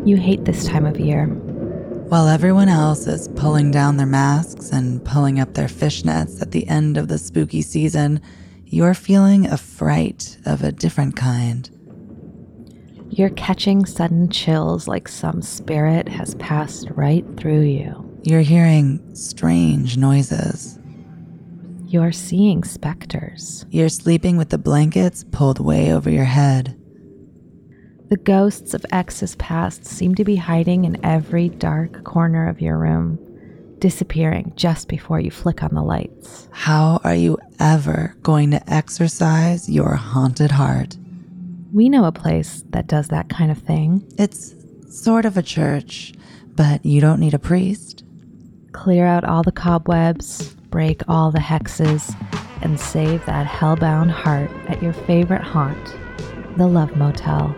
You hate this time of year. While everyone else is pulling down their masks and pulling up their fishnets at the end of the spooky season, you're feeling a fright of a different kind. You're catching sudden chills like some spirit has passed right through you. You're hearing strange noises. You're seeing specters. You're sleeping with the blankets pulled way over your head. The ghosts of exes past seem to be hiding in every dark corner of your room, disappearing just before you flick on the lights. How are you ever going to exercise your haunted heart? We know a place that does that kind of thing. It's sort of a church, but you don't need a priest. Clear out all the cobwebs, break all the hexes, and save that hellbound heart at your favorite haunt, the Love Motel.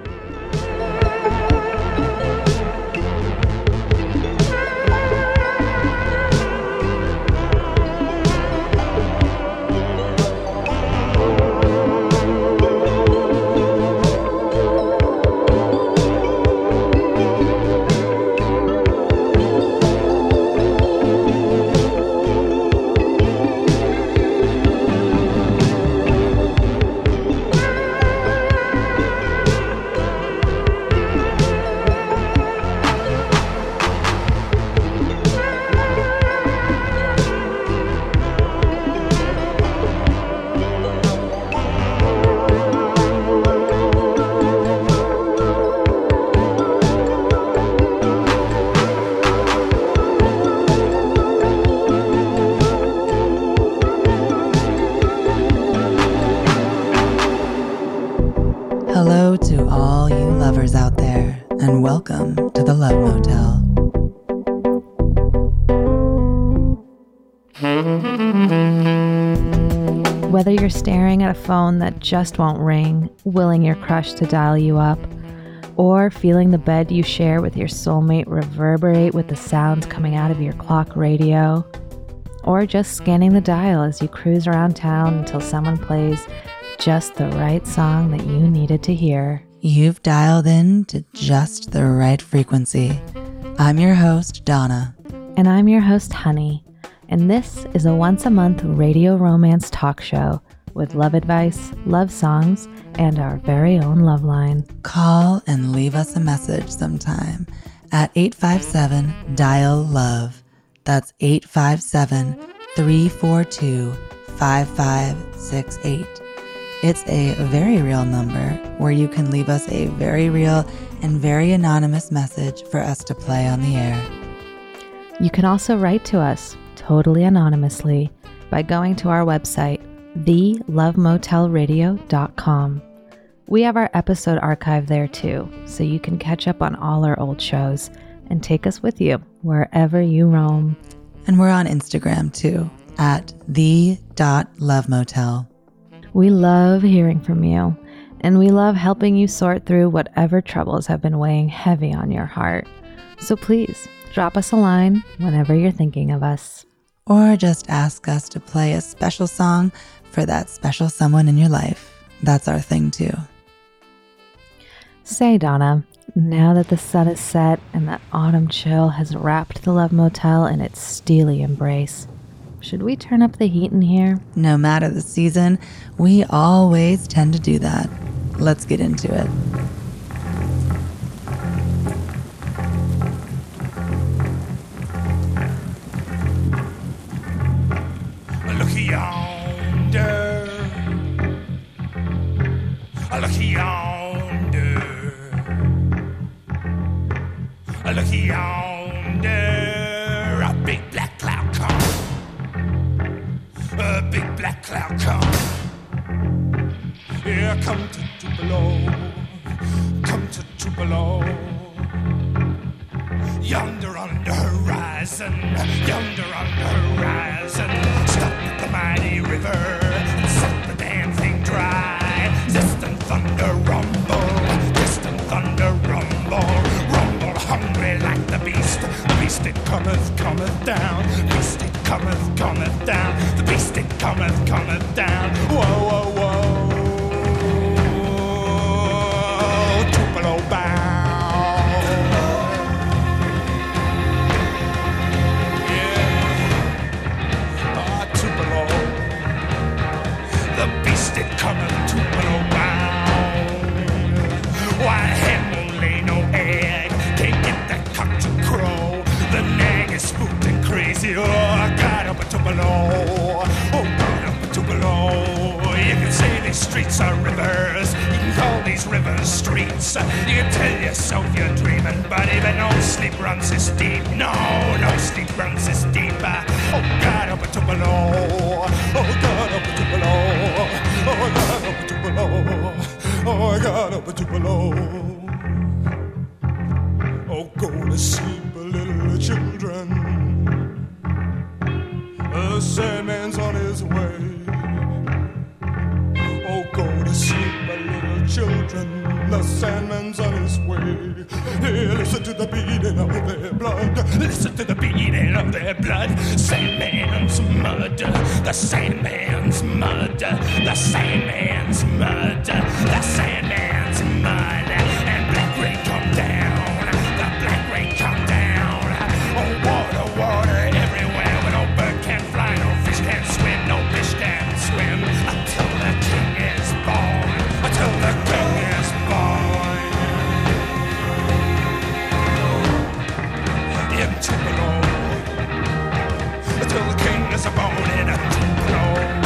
Hello to all you lovers out there, and welcome to the Love Motel. Whether you're staring at a phone that just won't ring, willing your crush to dial you up, or feeling the bed you share with your soulmate reverberate with the sounds coming out of your clock radio, or just scanning the dial as you cruise around town until someone plays just the right song that you needed to hear. You've dialed in to just the right frequency. I'm your host, Donna. And I'm your host, Honey. And this is a once-a-month radio romance talk show with love advice, love songs, and our very own love line. Call and leave us a message sometime at 857-DIAL-LOVE. That's 857-342-5568. It's a very real number where you can leave us a very real and very anonymous message for us to play on the air. You can also write to us totally anonymously by going to our website, thelovemotelradio.com. We have our episode archive there too, so you can catch up on all our old shows and take us with you wherever you roam. And we're on Instagram too, at the.lovemotel. We love hearing from you, and we love helping you sort through whatever troubles have been weighing heavy on your heart. So please, drop us a line whenever you're thinking of us. Or just ask us to play a special song for that special someone in your life. That's our thing too. Say, Donna, now that the sun is set and that autumn chill has wrapped the Love Motel in its steely embrace, should we turn up the heat in here? No matter the season, we always tend to do that. Let's get into it. Look yonder. Look yonder. Look yonder. A big black cloud come. A big black cloud come. Here come to Tupelo. Come to Tupelo. Yonder on the horizon, yonder on the horizon. Stop the mighty river and set the damn thing dry. Distant thunder rumble, distant thunder rumble. Rumble hungry like the beast. The beast it cometh, cometh down. Beast it cometh, cometh down. The beast it cometh, cometh down. Whoa, whoa, whoa. Tupelo bound. streets are rivers. You can call these rivers streets. You can tell yourself you're dreaming, buddy, but no sleep runs this deep. No sleep runs this deep. Oh God, up to below. Oh God, up to below. Oh God, up to below. Oh God, up to below. Oh, go to sleep, little children. The Sandman's on his way. Oh, go to sleep, little children. The Sandman's on his way. Hey, listen to the beating of their blood. Listen to the beating of their blood. Sandman's mud. The Sandman's mud. The Sandman's mud. The Sandman's mud. And black rain come down. The black rain come down. Oh, water, water everywhere. But no bird can fly, no fish can swim, no fish can swim. Until the king is born. Until the king is born. In Tupelo. Until the king is born in a Tupelo.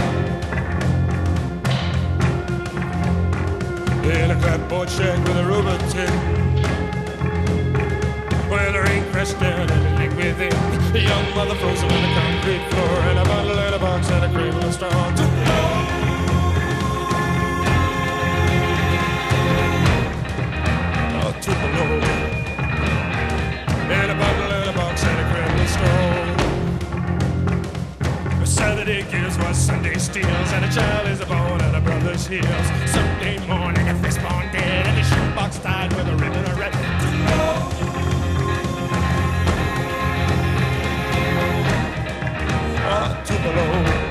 In a clapboard shack with a rubber tip, where the rain crashed down everything within. A young mother frozen on the concrete floor, and a bundle in a box and a cradle of straw. Tupelo. And a bundle in a box and a cradle of straw. Saturday gives what Sunday steals, and a child is born at a brother's heels. Sunday morning, a fistborn dead, and a shoebox tied with a ribbon of red. Tupelo.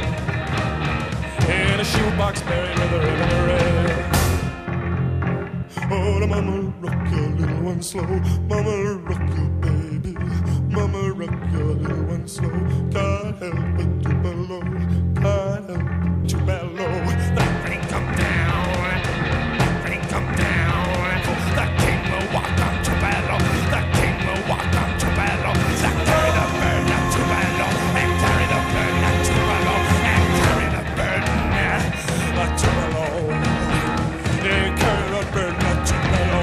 In a shoebox buried with a ribbon of red. Oh, the mama rock your little one slow. Mama rock your baby. Mama rock your little one slow. God help it, Tupelo. God help it, Tupelo. The rain come down. The rain come down. The king will walk on Tupelo. The king will walk on Tupelo. The carry the burden of Tupelo. And carry the burden of Tupelo. And carry the burden of Tupelo. And carry the burden of Tupelo.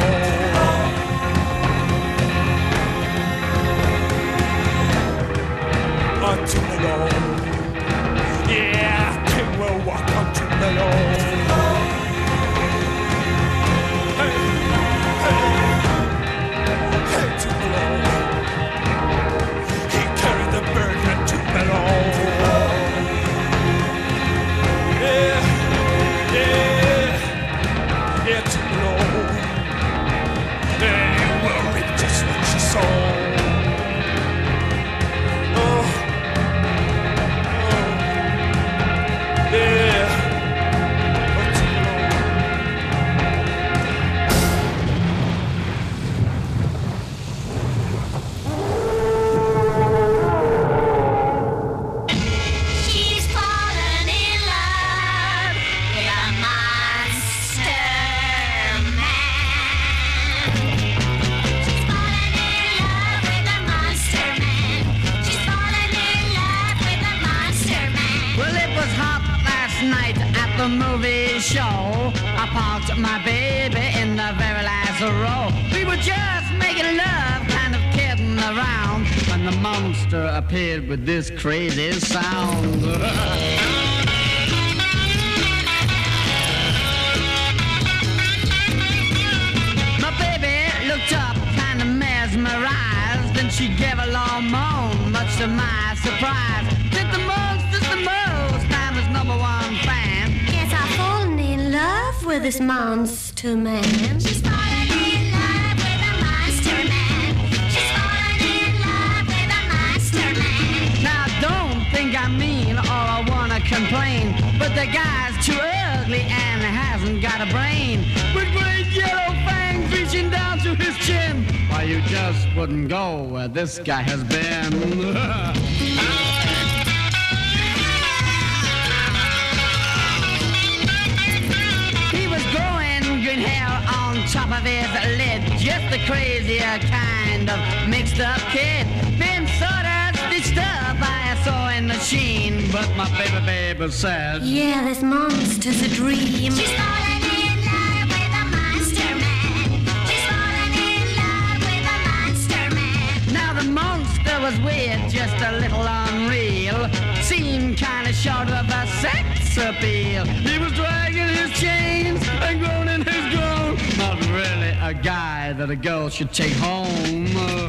Tupelo. Yeah, king will walk on Tupelo. Hey, hey, hey, Tupelo. He carried the burden of Tupelo. Yeah, yeah, yeah, Tupelo. And you will reap just what you sow. The movie show, I parked my baby in the very last row. We were just making love, kind of kidding around, when the monster appeared with this crazy sound. My baby looked up, kind of mesmerized, then she gave a long moan, much to my surprise. Did the most, I'm his number one fan. Love with this monster man. She's fallen in love with a monster man. She's fallen in love with a monster man. Now don't think I mean or I wanna complain, but the guy's too ugly and hasn't got a brain. With great yellow fangs reaching down to his chin. Why you just wouldn't go where this guy has been. Top of his lid, just the crazier kind of mixed up kid. Been sort of stitched up by a sewing machine, but my baby said, Yeah, this monster's a dream. She's fallen in love with a monster man. She's fallen in love with a monster man. now the monster was weird, just a little unreal. Seemed kinda short of a sex appeal. He was dragging his chains and groaning his groan. Not really a guy that a girl should take home.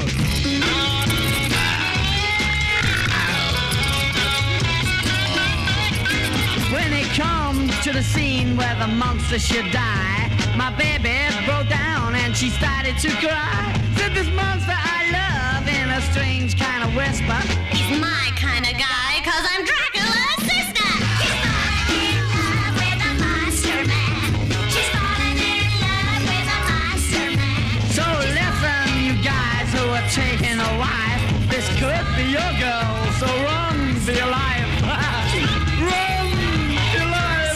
When it comes to the scene where the monster should die, my baby broke down and she started to cry. Said this monster I love in a strange kind of whisper. He's my kind of guy, 'cause I'm Dracula's sister. She's fallen in love with a monster man. She's fallen in love with a monster man. So listen, you guys who are taking a wife, this could be your girl, so run for your life. Run for your life.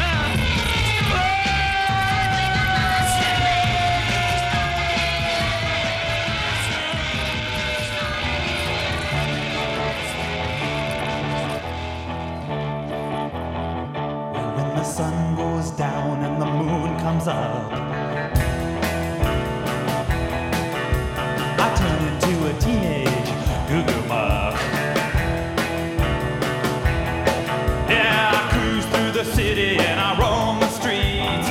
When the sun goes down and the moon comes up, I turn into a teenage goo-goo muck. Yeah, I cruise through the city and I roam the streets,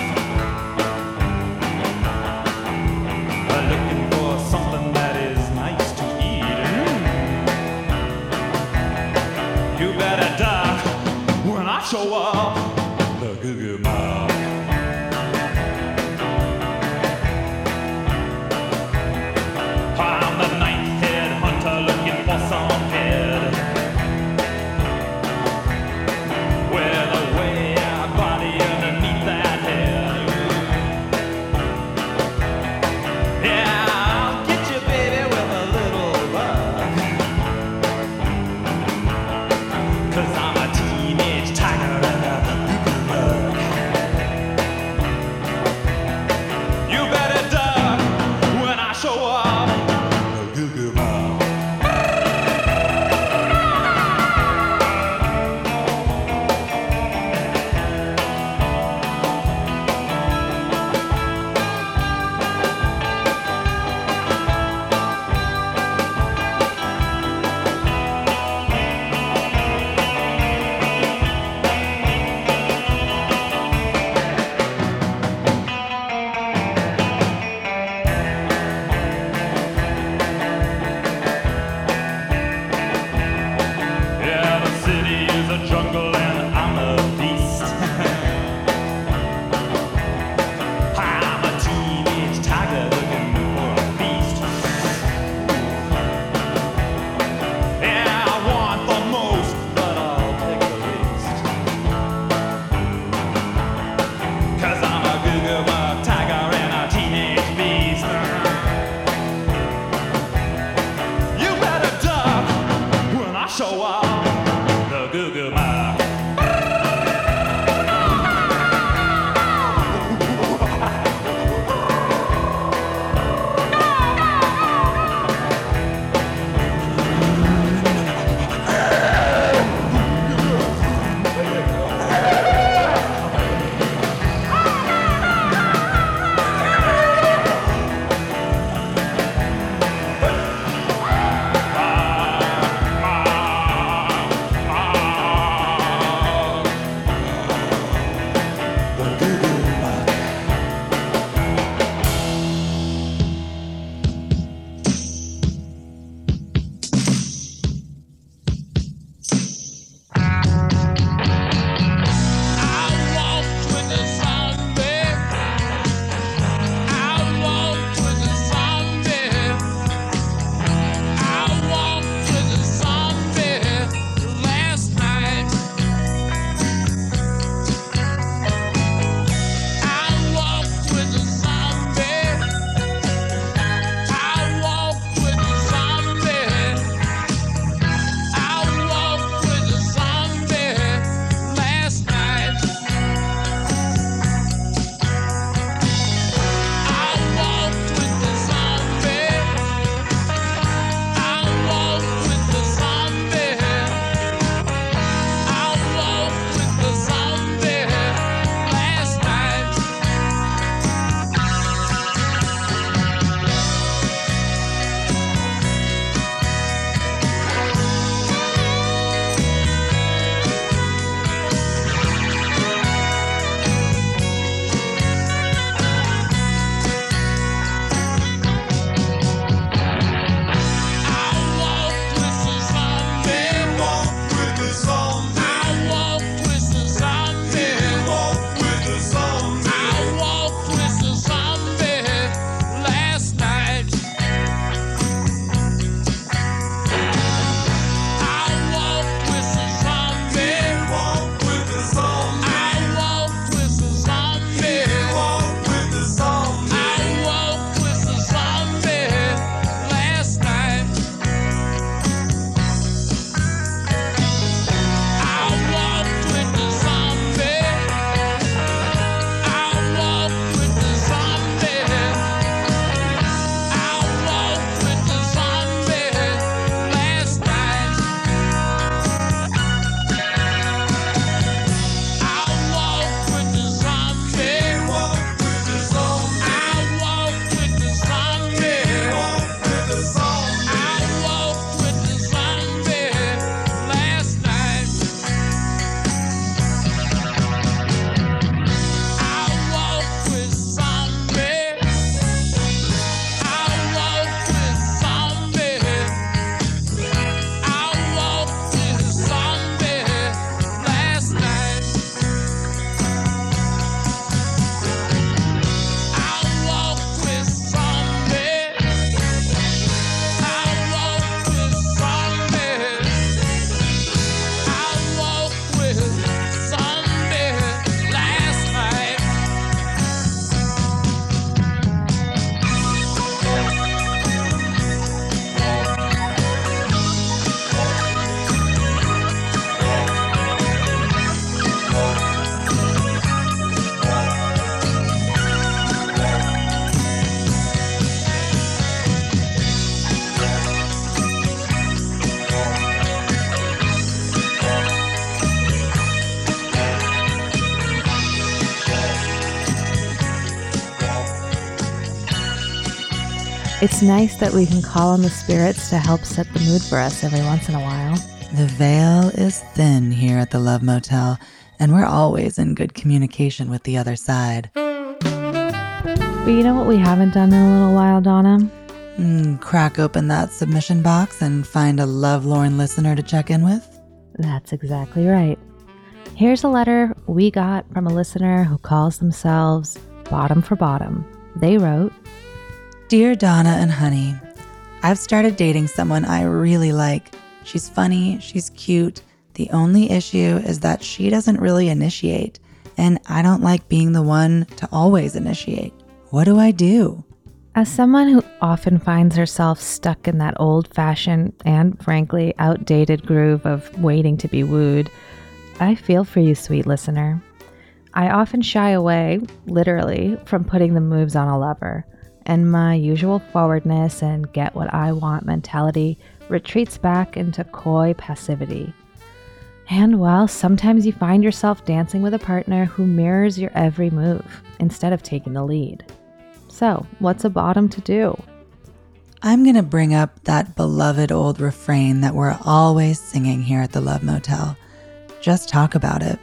looking for something that is nice to eat. You better duck when I show up, the goo-goo muck. It's nice that we can call on the spirits to help set the mood for us every once in a while. The veil is thin here at the Love Motel, and we're always in good communication with the other side. But you know what we haven't done in a little while, Donna? Crack open that submission box and find a lovelorn listener to check in with? That's exactly right. Here's a letter we got from a listener who calls themselves Bottom for Bottom. They wrote, Dear Donna and Honey, I've started dating someone I really like. She's funny, she's cute. The only issue is that she doesn't really initiate, and I don't like being the one to always initiate. What do I do? As someone who often finds herself stuck in that old-fashioned and, frankly, outdated groove of waiting to be wooed, I feel for you, sweet listener. I often shy away, literally, from putting the moves on a lover, and my usual forwardness and get-what-I-want mentality retreats back into coy passivity. And, well, sometimes you find yourself dancing with a partner who mirrors your every move instead of taking the lead. So, what's a bottom to do? I'm going to bring up that beloved old refrain that we're always singing here at the Love Motel. Just talk about it.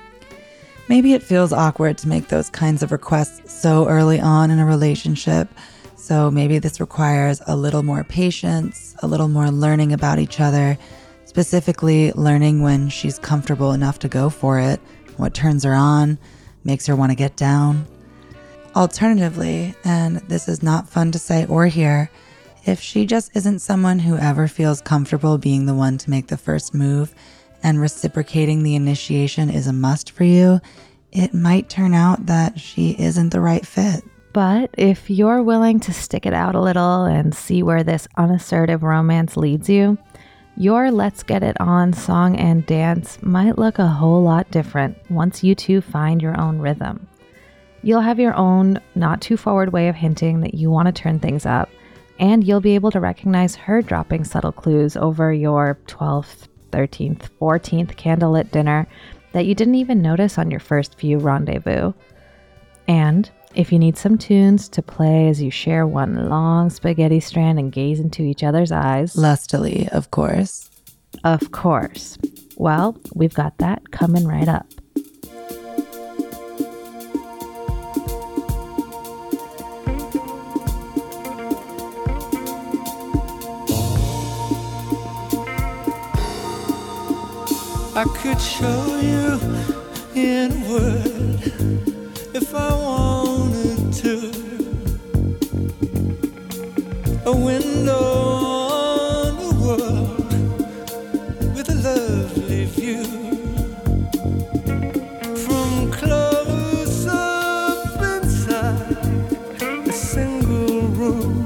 Maybe it feels awkward to make those kinds of requests so early on in a relationship, so maybe this requires a little more patience, a little more learning about each other, specifically learning when she's comfortable enough to go for it, what turns her on, makes her want to get down. Alternatively, and this is not fun to say or hear, if she just isn't someone who ever feels comfortable being the one to make the first move and reciprocating the initiation is a must for you, it might turn out that she isn't the right fit. But if you're willing to stick it out a little and see where this unassertive romance leads you, your Let's Get It On song and dance might look a whole lot different once you two find your own rhythm. You'll have your own not too forward way of hinting that you want to turn things up, and you'll be able to recognize her dropping subtle clues over your 12th, 13th, 14th candlelit dinner that you didn't even notice on your first few rendezvous. And if you need some tunes to play as you share one long spaghetti strand and gaze into each other's eyes. Lustily, of course. Of course. Well, we've got that coming right up. I could show you in a word if I wanted to. A window on the world with a lovely view. From close up inside a single room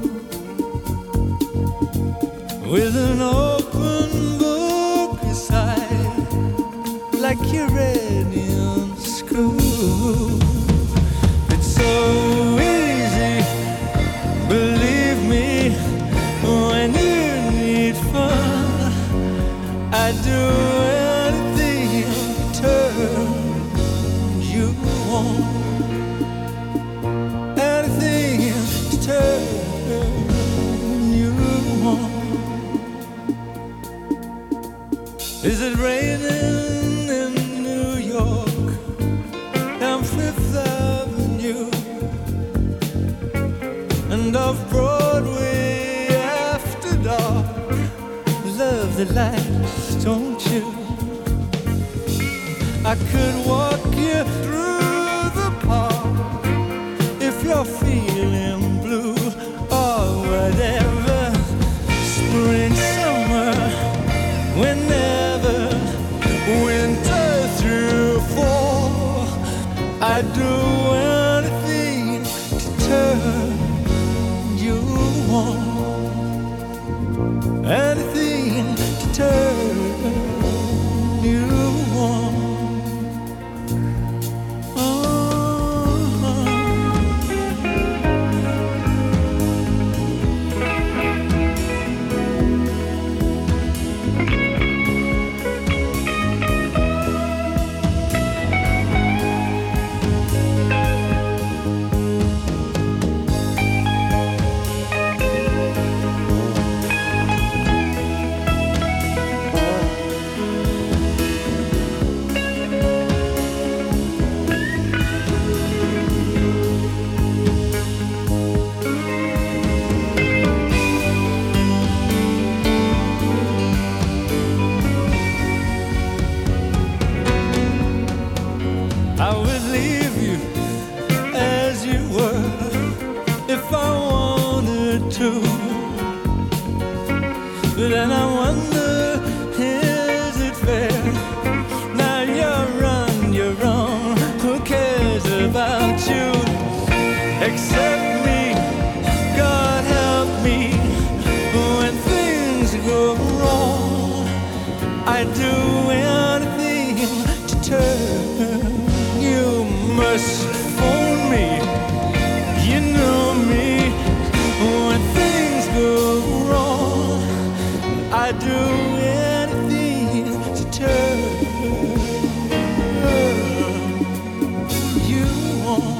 with an open book beside, like you're ready on school. It's so easy, believe me, when you need fun. I do anything to turn you on. Anything to turn you on. Is it raining in New York, down Fifth Avenue, and off Broadway after dark? Love the lights, don't you? I could walk you through the park if you're feeling blue or whatever. Spring, summer, whenever, winter through fall, I'd do anything to turn you on. Anything to turn you on. accept me. God help me when things go wrong. I'd do anything to turn. You must phone me. You know me. When things go wrong, I do anything to turn you on.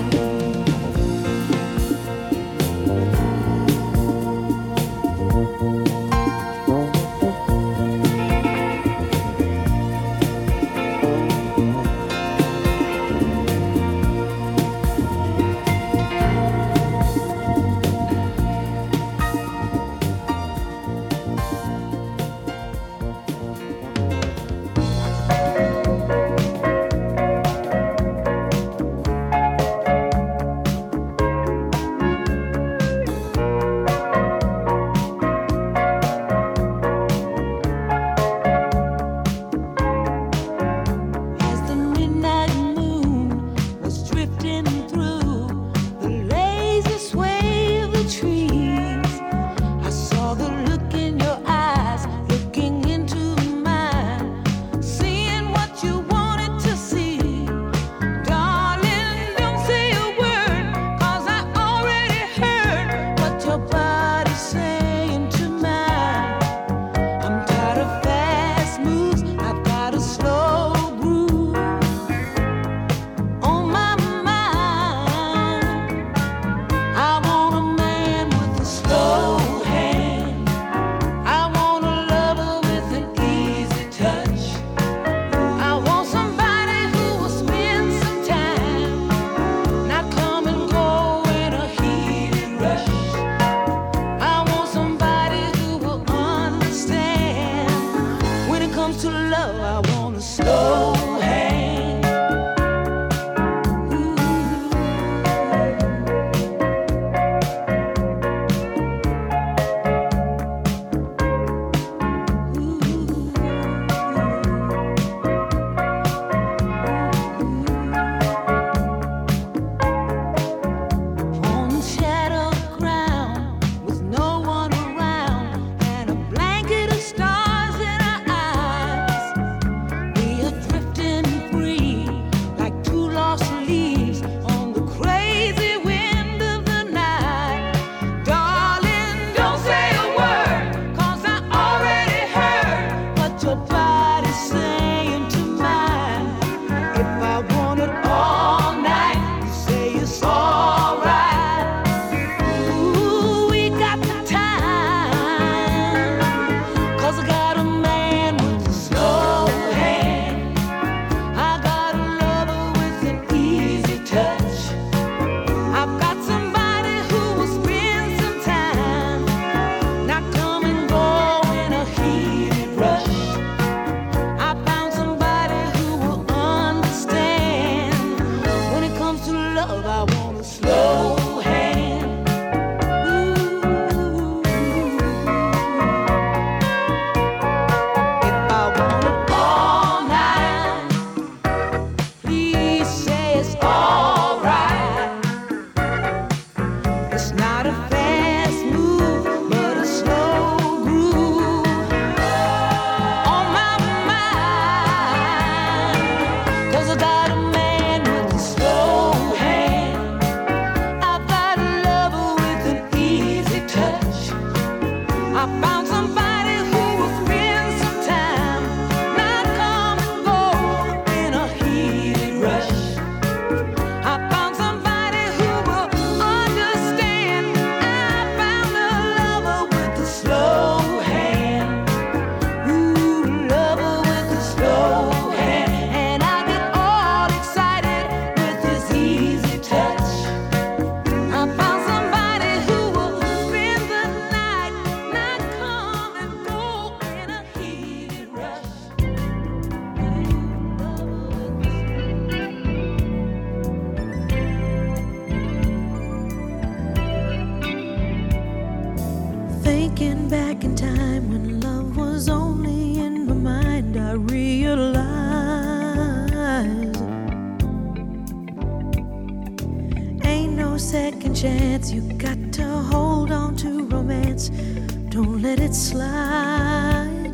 As the midnight moon was drifting through the lazy sway of the trees, I saw the look in your eyes, looking into mine, seeing what you wanted to see. Darling, don't say a word, 'cause I already heard what your body's saying to mine. I'm tired of fast moves, I've got a slow groove on my mind. I want a man with a slow hand. I want a lover with an easy touch. I want somebody who will spend some time, not come and go in a heated rush. I want somebody who will understand. When it comes to love, I want a slow hand. On shadowed ground with no one around and a blanket of stars in our eyes, we are drifting free like two lost leaves on the crazy wind of the night. Darling, don't say a word, 'cause I already heard what your body's saying to mine. If I want it all night, you say it's alright. Ooh, we got the time, 'cause I got a man with a slow hand. I got a lover with an easy touch. I've got somebody who will spend some time, not come and go in a heated rush. I found somebody who will understand. When it comes to love, I want a slow hand. Ooh. If I want it all night, please say it's alright. It's not a fast move, but a slow groove on my mind. 'Cause I got a man with a slow hand. I've got a lover with an easy touch. I found somebody who will spend some time, not come and go in a heated rush. I found somebody who will understand. I found a lover with a slow hand. Ooh, lover with a slow hand. And I get all excited with his easy touch. I found somebody who will spend the night, not come and go in a heated rush. Thinking back in time when love was only in my mind, I realized ain't no second second chance. You got to hold on to romance. Don't let it slide.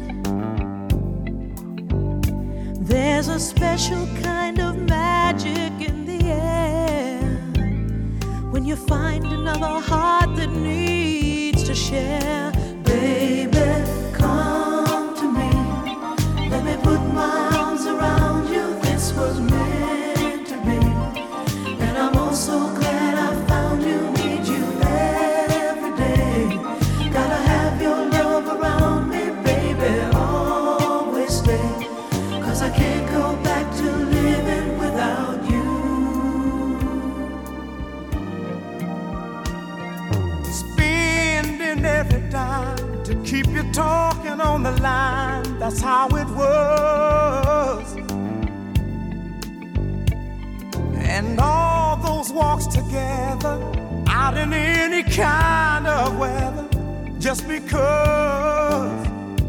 There's a special kind of magic in the air when you find another heart that needs to share. Baby, come to me. Let me put my arms around you. This was meant to be. And I'm also glad I found you. Need you every day. Gotta have your love around me, baby. Always stay. 'Cause I can't go back to living without you. Spending every dime to keep you talking on the line. That's how it was. And all those walks together out in any kind of weather, just because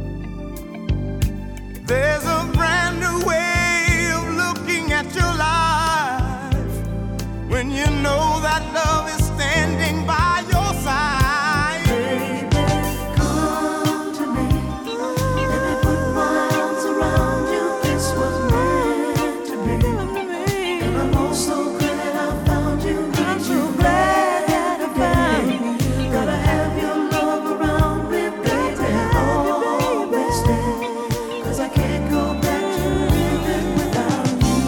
there's a brand new way of looking at your life when you know that love is standing by your side. Baby, come to me. Let me put my arms around you. This was meant to be. And I'm also glad I found you. Need you every day. Gotta have your love around me, baby. Always stay. 'Cause I can't go back to living without you.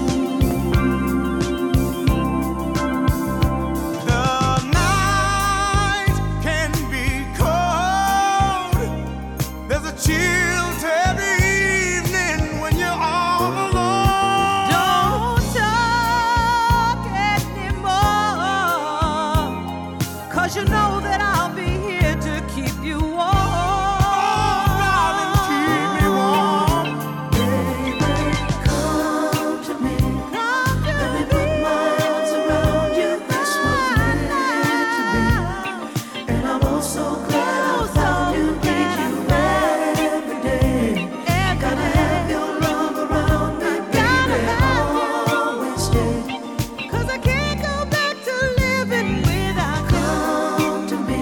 The night can be cold. There's a chill to every evening when you're all alone. Don't talk anymore, 'cause you know that I'll be here to keep you warm. Darling, keep me warm. Baby, come to me. Let me put my arms around you. This was meant to be. And I'm also glad I found you. Need you every day. Gotta have your love around me, baby. Always stay. 'Cause I can't go back to living without you. Come to me.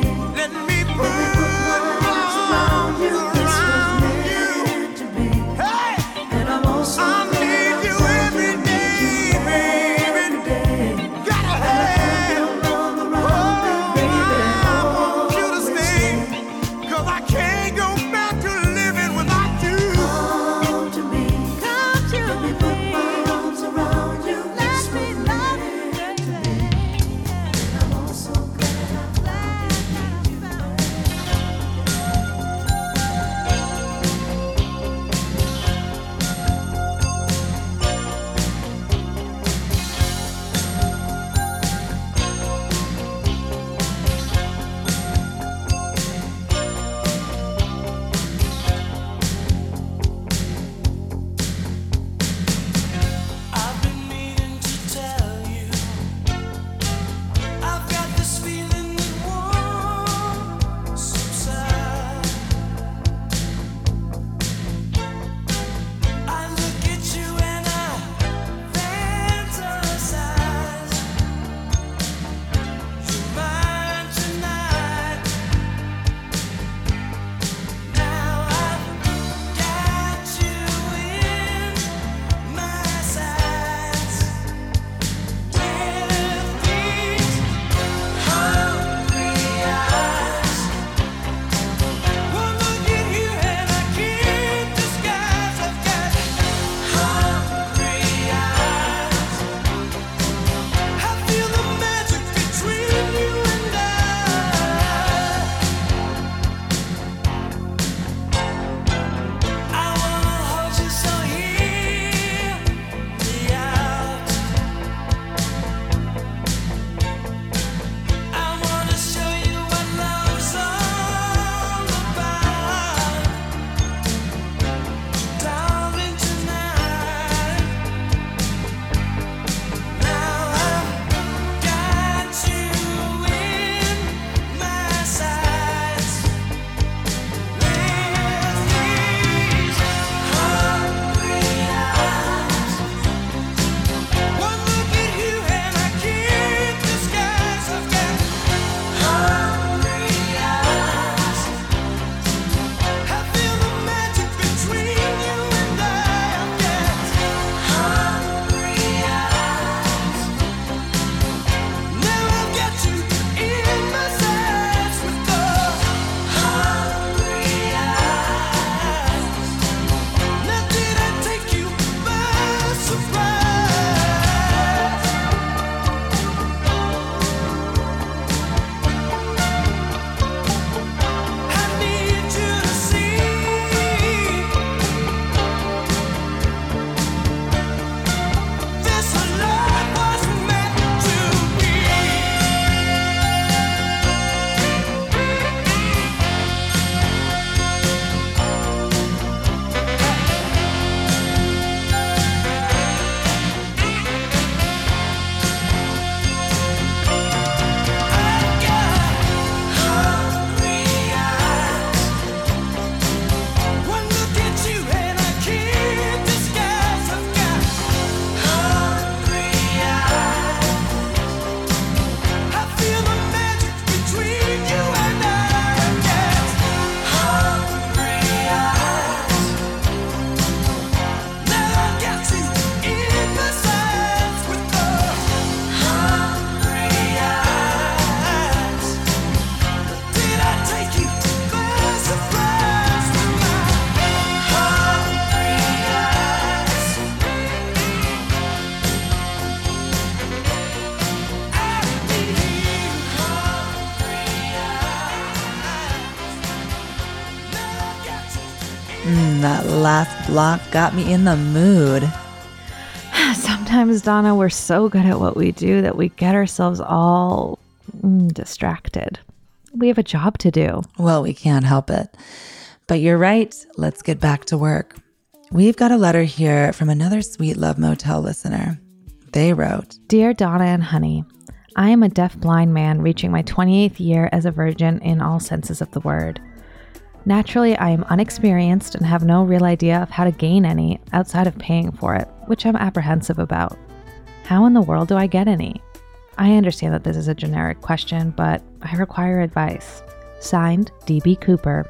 That last block got me in the mood. Sometimes, Donna, we're so good at what we do that we get ourselves all distracted. We have a job to do. Well, we can't help it. But you're right. Let's get back to work. We've got a letter here from another sweet Love Motel listener. They wrote, Dear Donna and Honey, I am a deaf-blind man reaching my 28th year as a virgin in all senses of the word. Naturally, I am unexperienced and have no real idea of how to gain any outside of paying for it, which I'm apprehensive about. How in the world do I get any? I understand that this is a generic question, but I require advice. Signed, D.B. Cooper.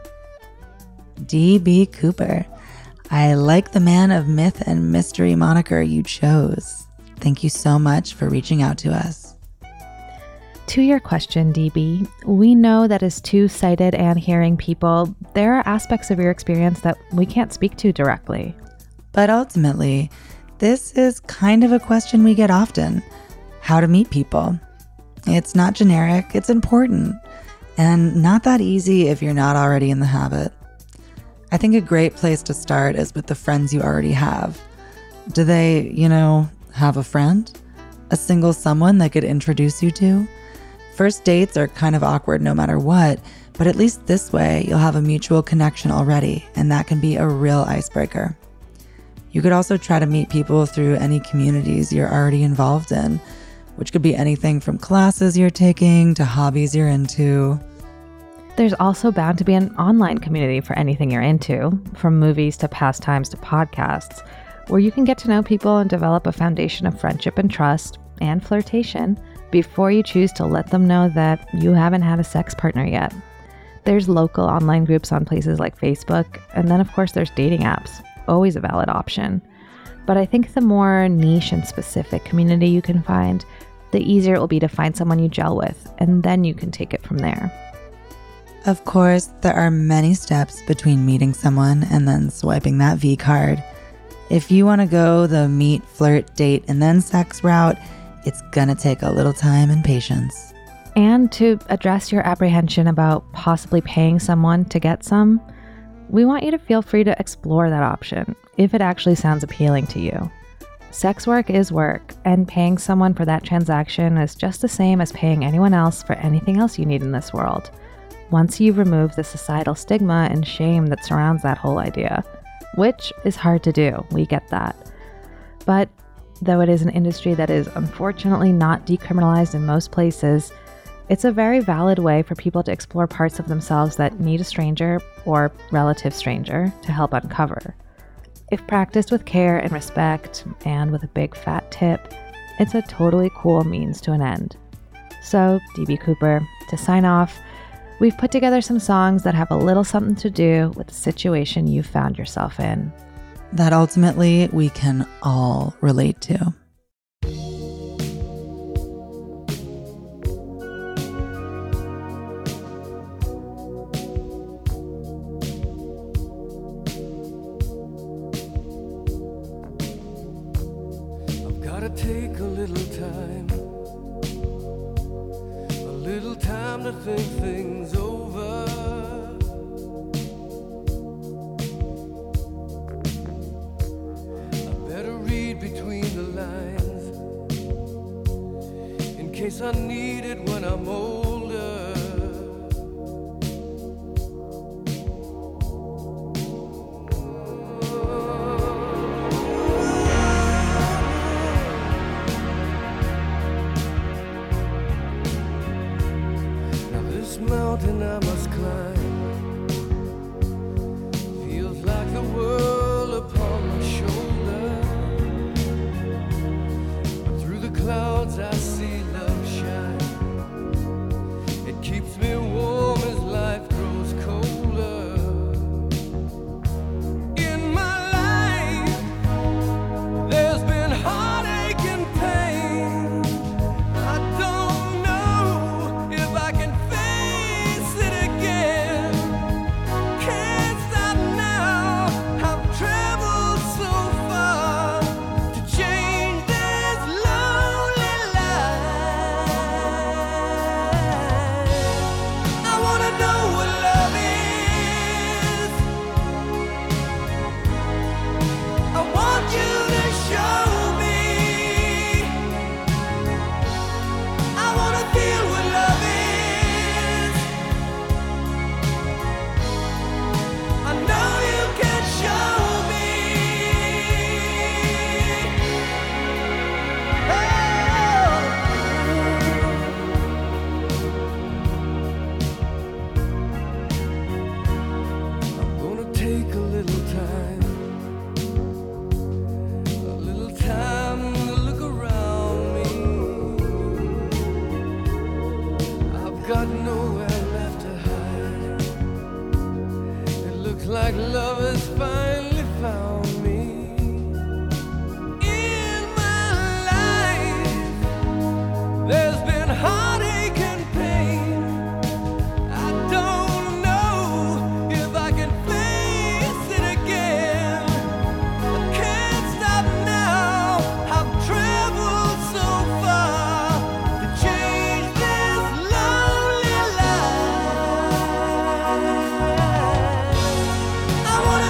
D.B. Cooper. I like the man of myth and mystery moniker you chose. Thank you so much for reaching out to us. To your question, DB, we know that as two sighted and hearing people, there are aspects of your experience that we can't speak to directly. But ultimately, this is kind of a question we get often. How to meet people. It's not generic, it's important, and not that easy if you're not already in the habit. I think a great place to start is with the friends you already have. Do they, have a friend? A single someone they could introduce you to? First dates are kind of awkward no matter what, but at least this way you'll have a mutual connection already, and that can be a real icebreaker. You could also try to meet people through any communities you're already involved in, which could be anything from classes you're taking to hobbies you're into. There's also bound to be an online community for anything you're into, from movies to pastimes to podcasts, where you can get to know people and develop a foundation of friendship and trust and flirtation before you choose to let them know that you haven't had a sex partner yet. There's local online groups on places like Facebook, and then of course there's dating apps, always a valid option. But I think the more niche and specific community you can find, the easier it will be to find someone you gel with, and then you can take it from there. Of course, there are many steps between meeting someone and then swiping that V card. If you want to go the meet, flirt, date, and then sex route, it's gonna take a little time and patience. And to address your apprehension about possibly paying someone to get some, we want you to feel free to explore that option if it actually sounds appealing to you. Sex work is work, and paying someone for that transaction is just the same as paying anyone else for anything else you need in this world, once you remove the societal stigma and shame that surrounds that whole idea, which is hard to do, we get that. But though it is an industry that is unfortunately not decriminalized in most places, it's a very valid way for people to explore parts of themselves that need a stranger or relative stranger to help uncover. If practiced with care and respect, and with a big fat tip, it's a totally cool means to an end. So, DB Cooper, to sign off, we've put together some songs that have a little something to do with the situation you found yourself in. That ultimately we can all relate to. I've gotta take a little time to think things over. I better read between the lines in case I need it when I'm older. Now this mountain I must climb feels like the world upon my shoulder. But through the clouds I see love shine. It keeps me warm as life grows colder. In my life there's been heartache and pain. I don't know if I can face it again. got nowhere left to hide. It looks like love has finally found me. In my life, there's been heartache and pain. I don't know if I can face it again. I can't stop now. I've traveled so far to change this lonely life. I wanna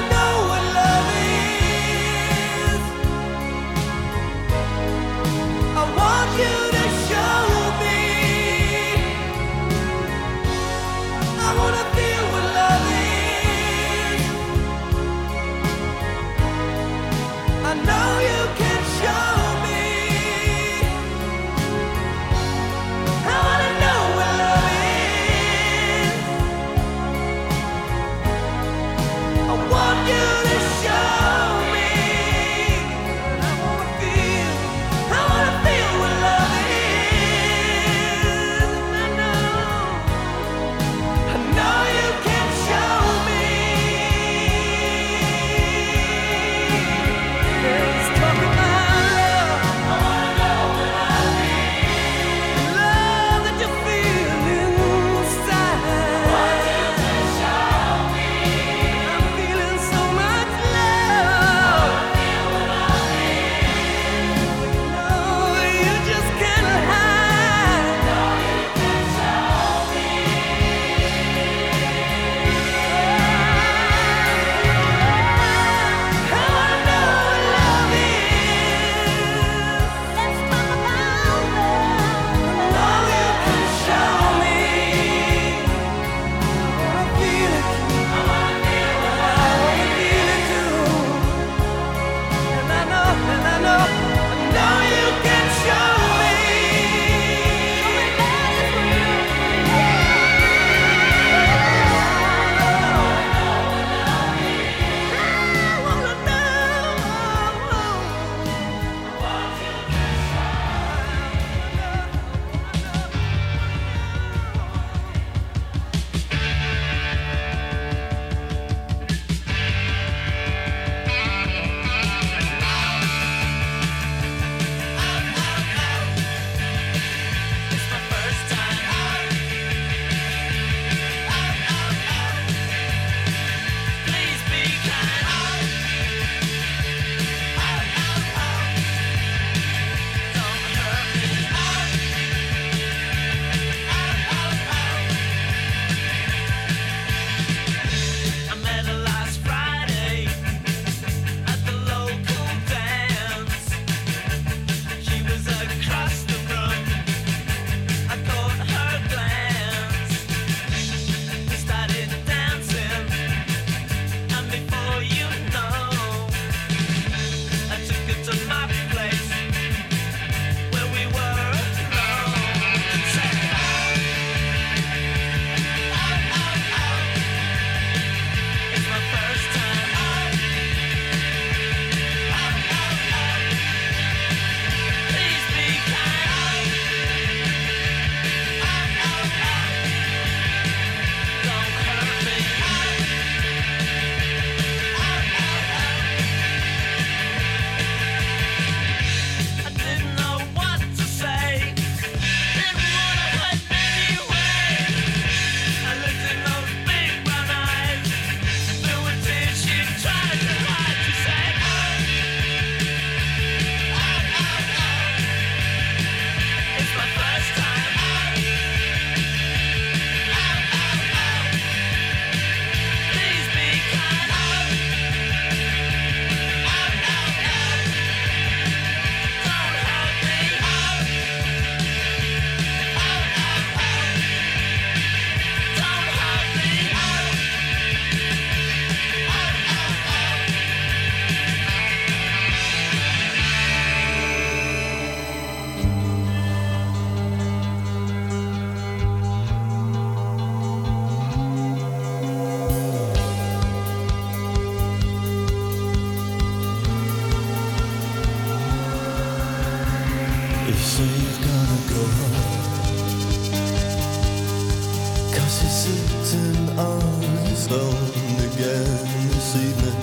'cause he's sitting on his throne again this evening.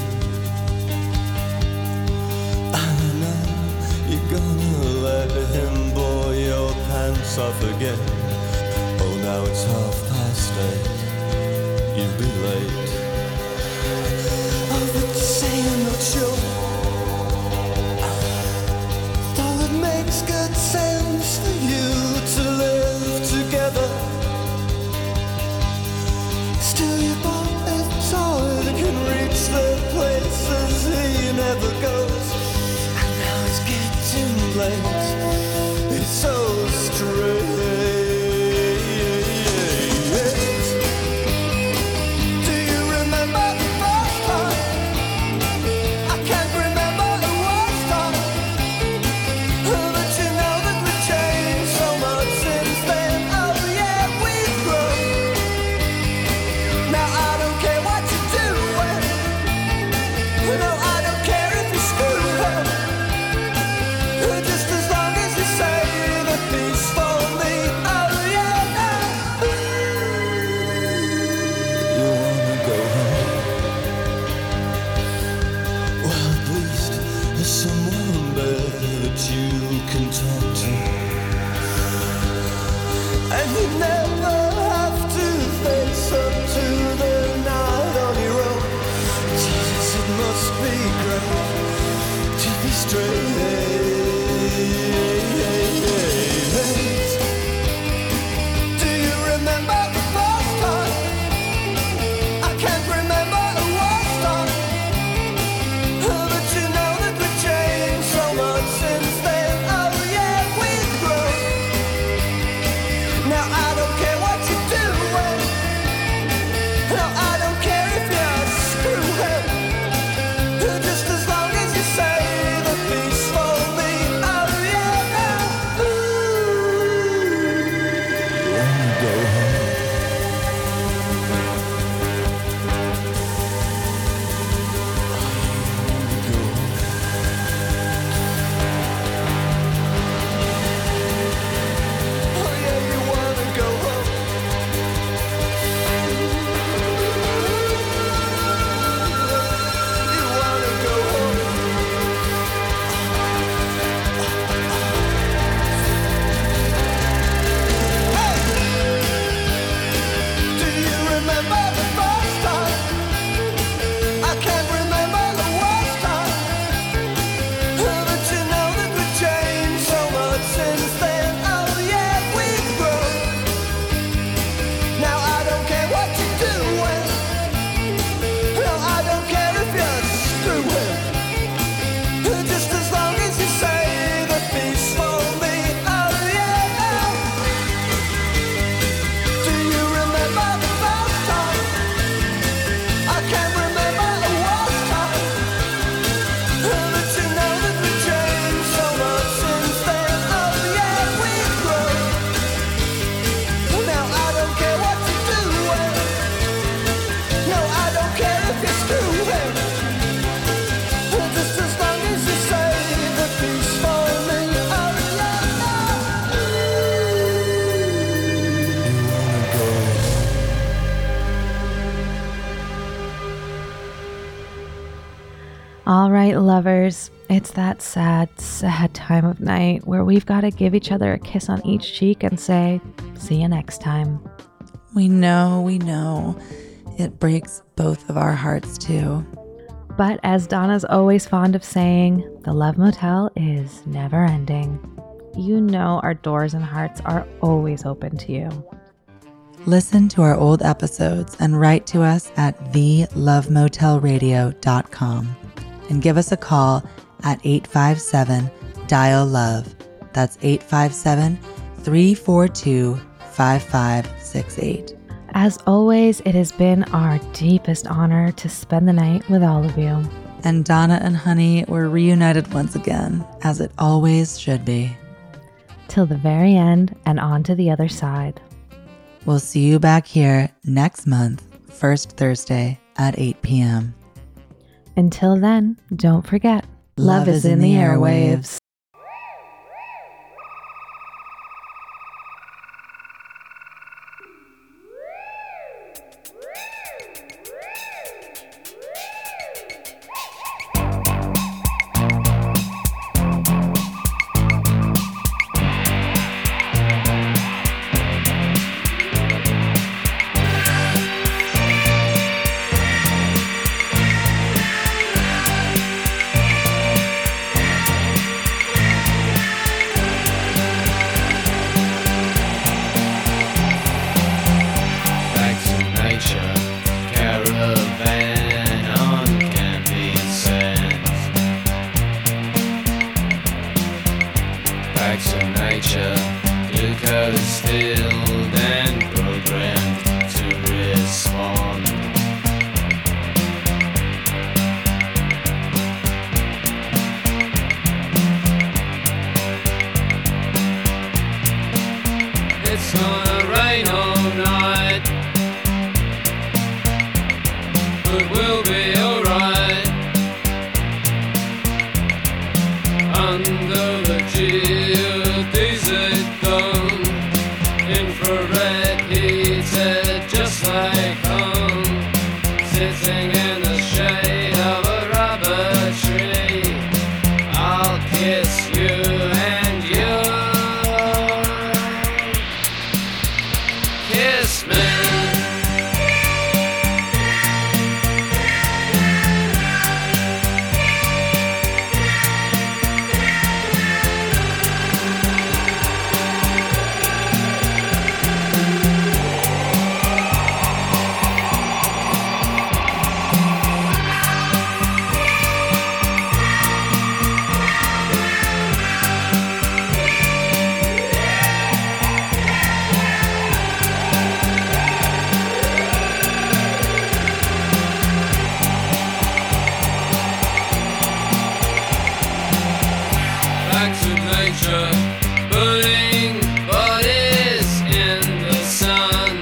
I know you're gonna let him blow your pants off again. Oh, now it's 8:30. You'll be late. Oh, but saying not sure. Though it makes good sense for you to live together, still you bought a toy that can reach the places he never goes. And now it's getting late. It's so strange. Do you remember the first time? I can't remember the worst time. But you know that we've changed so much since then. Oh yeah, we've grown. Now I don't care what you do. No, I don't care if you screw up. Just as long as you say the peace for me. Oh yeah. You wanna go home? Well, at least there's someone there that you can talk to. And you never have to face up to the night on your own. Jesus, it must be great to be straight. Do you remember the first time? I can't remember the worst time. But you know that we've changed so much since then. Oh yeah, we've grown. Now I don't care what you do. No, I don't care if you screw him. Just as long as you say the peace for me. Oh yeah. Wanna go home? Oh yeah, you wanna go home? You wanna go home? Do you remember the first time? I can't remember the worst time. But you know that we've changed so much since then. Oh yeah, we've grown. Now I don't care what you do. No, I don't care if you screw him. Just as long as you say the peace for me. Oh yeah. Do you remember the first time? I can't remember the worst time. But you know that we've changed so much since then. Oh yeah, we've grown. Now I don't care what you do. No, I don't care if you screw him. Just as long as you say the peace for me. Oh yeah. You wanna go? All right, lovers, it's that sad, sad time of night where we've got to give each other a kiss on each cheek and say, see you next time. We know. It breaks both of our hearts too. But as Donna's always fond of saying, the Love Motel is never ending. You know our doors and hearts are always open to you. Listen to our old episodes and write to us at thelovemotelradio.com and give us a call at 857-DIAL-LOVE. That's 857-342-5568. As always, it has been our deepest honor to spend the night with all of you. And Donna and Honey were reunited once again, as it always should be. Till the very end and on to the other side. We'll see you back here next month, first Thursday at 8 p.m. Until then, don't forget, love is in the airwaves. Kiss me. Back to nature, burning bodies in the sun.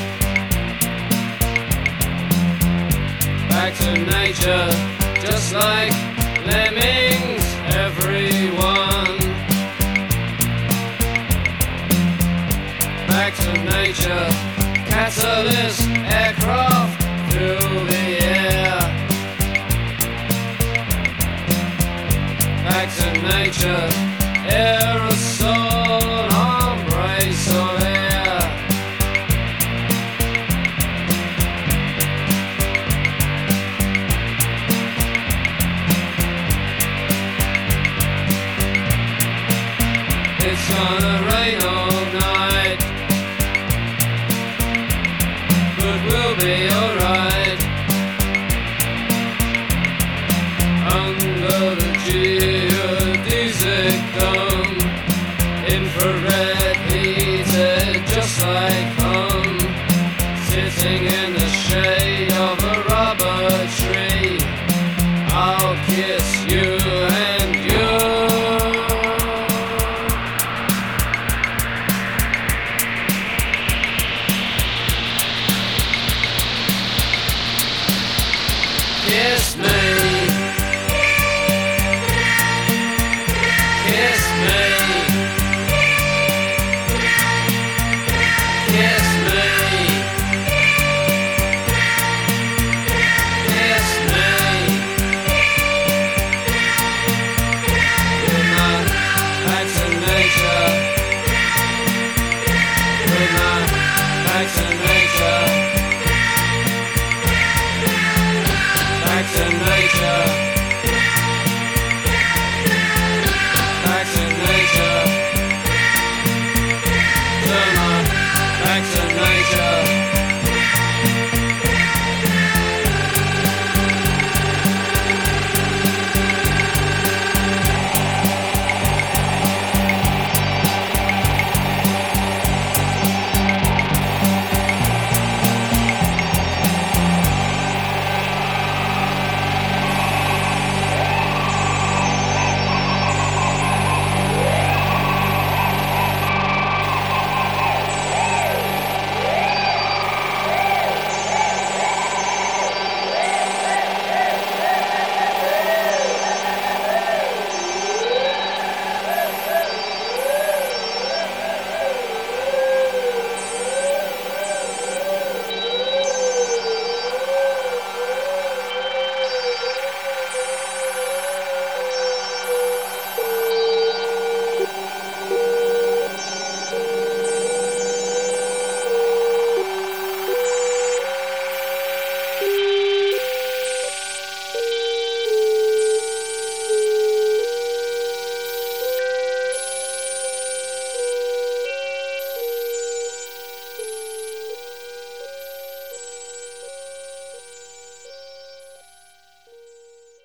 Back to nature, just like lemmings, everyone. Back to nature, catalyst aircraft through the air. Back to nature, aerosol, embrace of air. It's gonna rain all night, but we'll be alright. Under the geodesic dome, infrared heated just like home. Sitting in the shade of a rubber tree, I'll kiss you and you. Kiss me. Kiss me. Kiss me. Kiss me. Good night, back to nature. Good night, back to nature. Back to nature. Back to nature. Turn on. Back to nature.